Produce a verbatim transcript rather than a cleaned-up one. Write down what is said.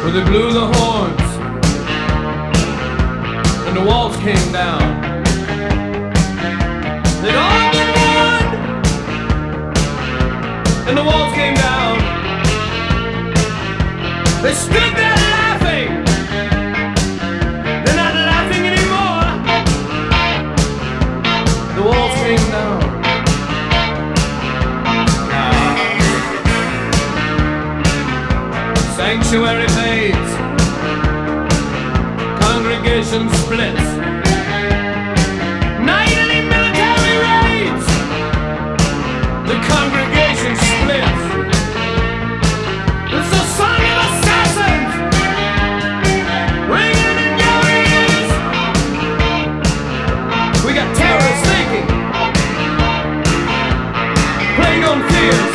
where they blew the horns and the walls came down. They'd all been won and the walls came down. They stood there laughing. They're not laughing anymore. The walls came down. Sanctuary fades, congregation splits, nightly military raids, the congregation splits. It's the song of assassins ringing in your ears. We got terrorists thinking, playing on fears.